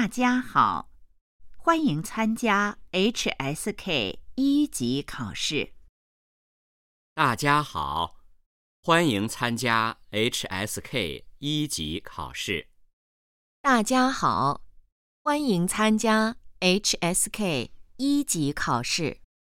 大家好，欢迎参加 HSK 一级考试。 大家好，欢迎参加 HSK 一级考试。 大家好，欢迎参加 HSK 一级考试。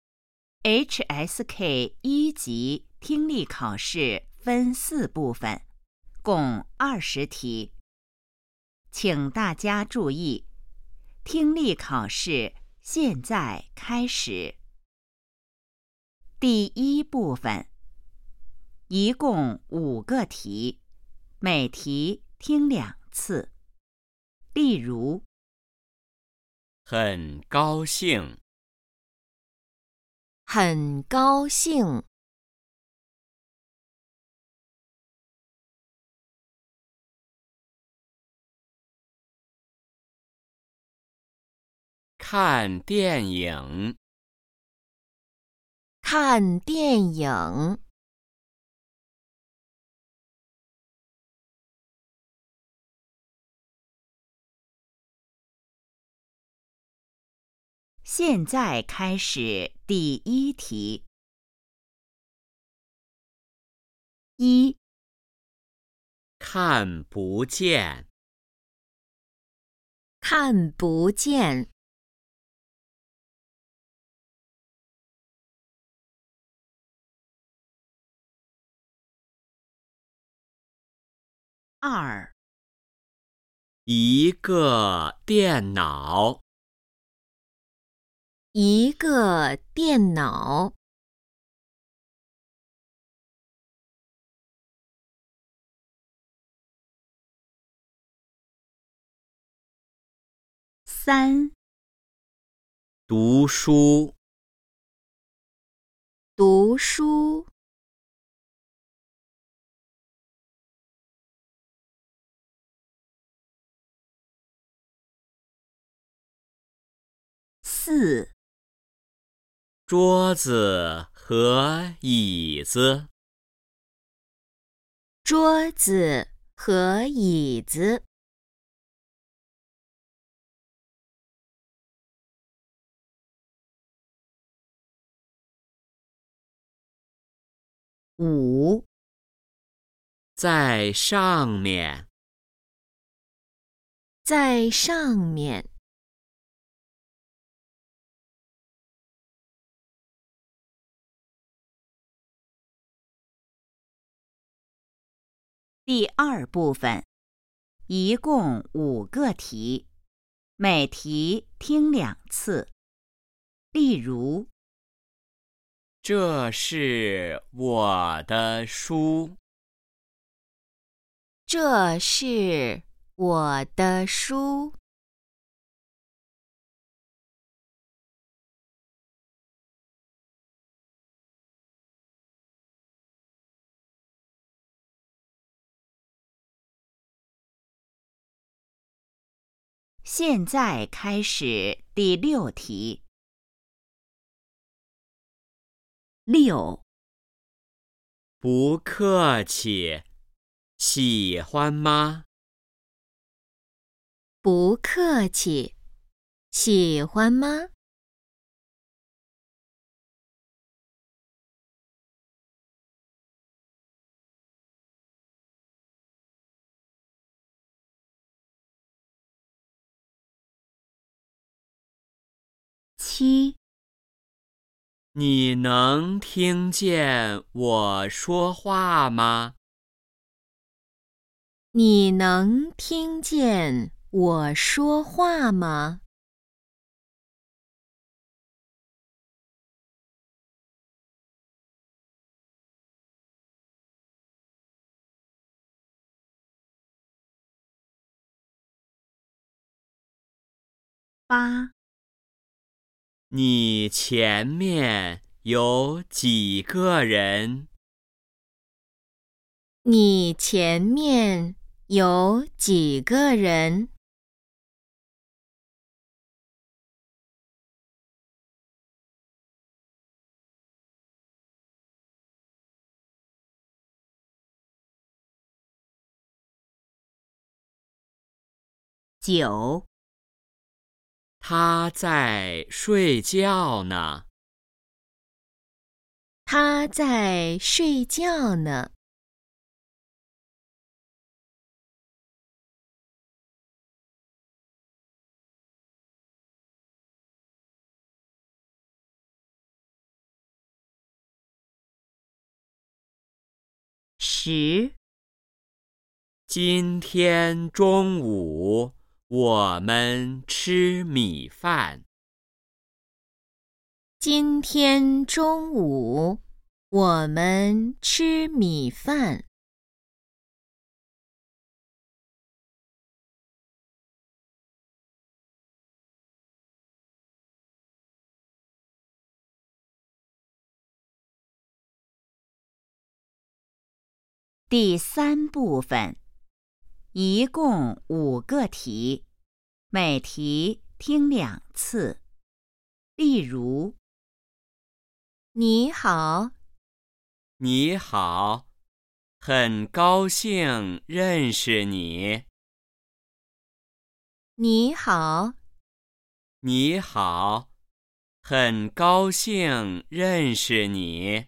HSK 一级听力考试分4部分，共20题。请大家注意，听力考试现在开始。第1部分，一共5个题，每题听2次。例如， 很高兴， 很高兴， 看电影， 看电影， 现在开始第1题。1、 看不见， 看不见， 2、 一个电脑， 一个电脑， 3、 读书， 读书， 4、 桌子和椅子， 桌子和椅子， 5、 在上面， 在上面， 第2部分，一共5个题，每题听2次。例如， 这是我的书， 这是我的书， 现在开始第6题。6、 不客气，喜欢吗？ 不客气，喜欢吗？ 7、 你能听见我说话吗？ 你能听见我说话吗？ 8、 你前面有几个人？ 你前面有几个人？ 9、 他在睡觉呢。 他在睡觉呢。 10、 今天中午我们吃米饭。 今天中午我们吃米饭。 第3部分，一共5个题，每题听2次。例如， 你好， 你好，很高兴认识你。 你好， 你好，很高兴认识你。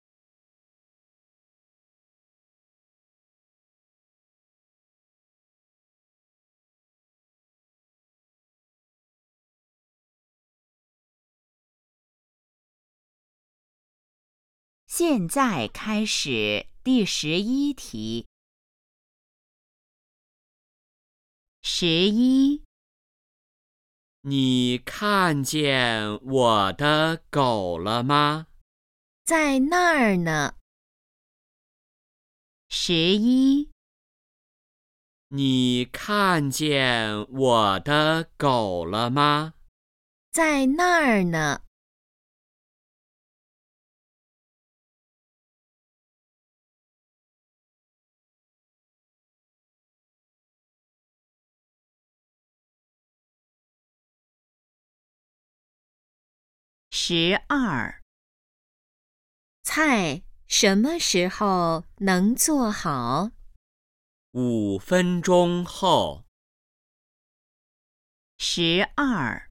现在开始第11题。11、 你看见我的狗了吗？ 在那儿呢。 11、 你看见我的狗了吗？ 在那儿呢。 12、 菜什么时候能做好 5分钟后。 12、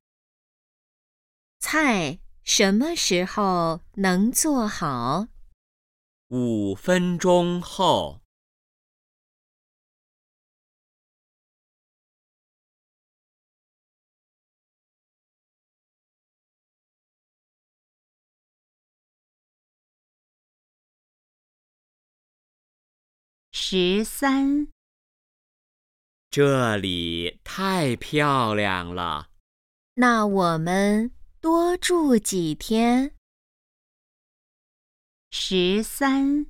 菜什么时候能做好 5分钟后。 13、 这里太漂亮了。 那我们多住几天 13、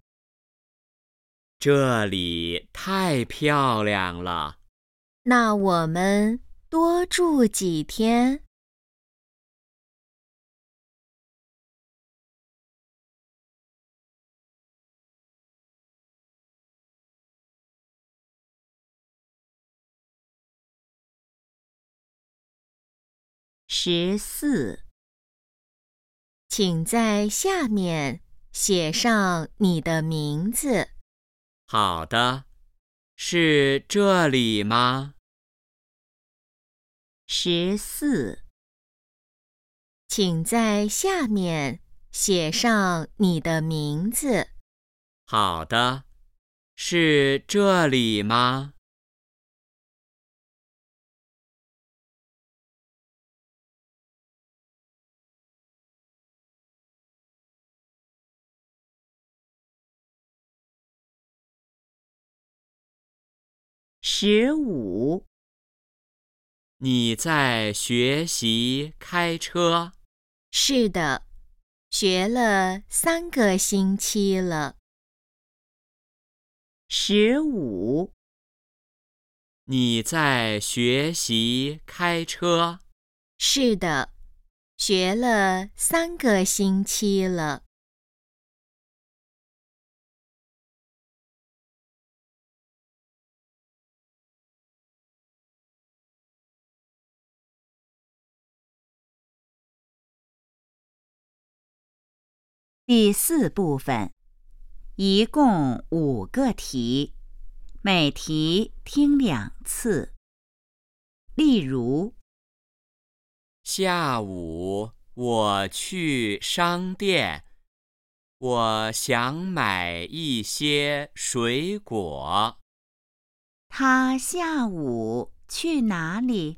这里太漂亮了。 那我们多住几天 14、 请在下面写上你的名字。 好的，是这里吗 14、 请在下面写上你的名字。 好的，是这里吗 15、 你在学习开车？ 是的，学了3个星期了。 15、 你在学习开车？ 是的，学了3个星期了。 第4部分，一共5个题，每题听2次。例如， 下午我去商店，我想买一些水果。 他下午去哪里？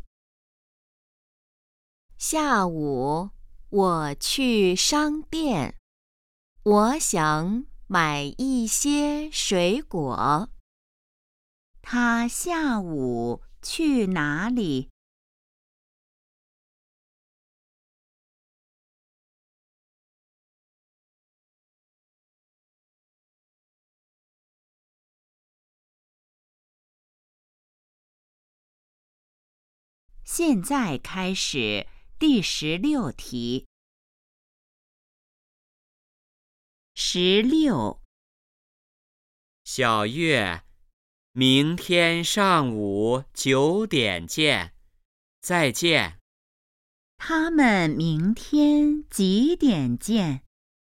下午我去商店，我想买一些水果。 他下午去哪里？现在开始第16题。16， 小月，明天上午9点见，再见。 他们明天几点见？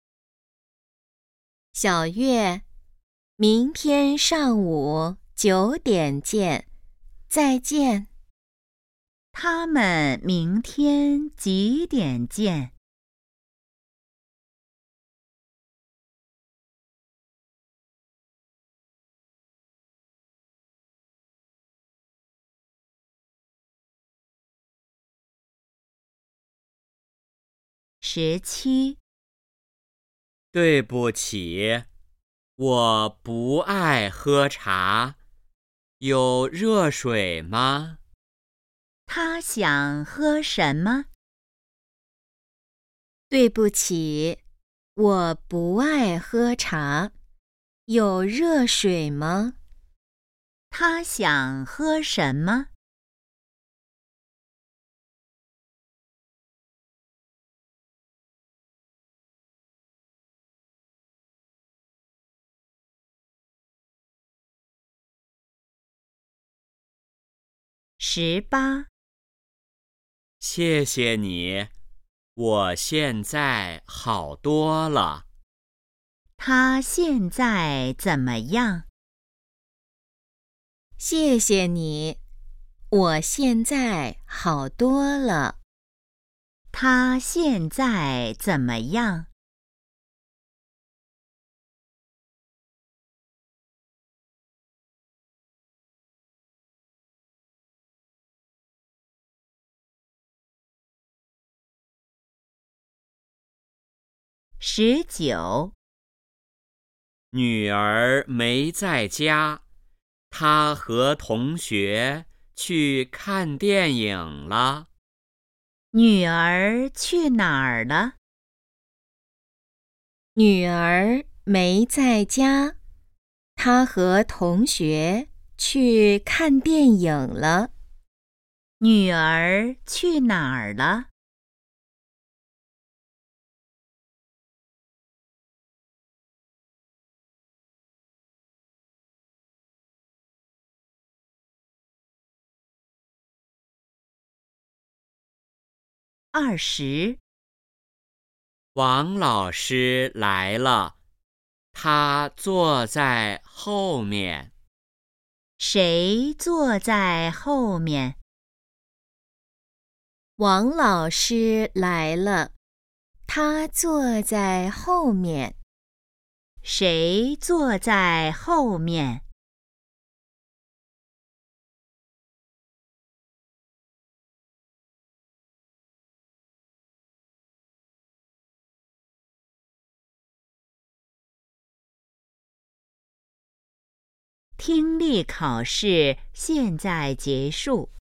小月，明天上午9点见，再见。 他们明天几点见？17， 对不起，我不爱喝茶，有热水吗？ 他想喝什么？ 对不起，我不爱喝茶，有热水吗？ 他想喝什么？18， 谢谢你，我现在好多了。 他现在怎么样？ 谢谢你，我现在好多了。 他现在怎么样？19， 女儿没在家，她和同学去看电影了。 女儿去哪儿了？ 女儿没在家，她和同学去看电影了。 女儿去哪儿了？20， 王老师来了，他坐在后面。 谁坐在后面？ 王老师来了，他坐在后面。 谁坐在后面听力考试现在结束。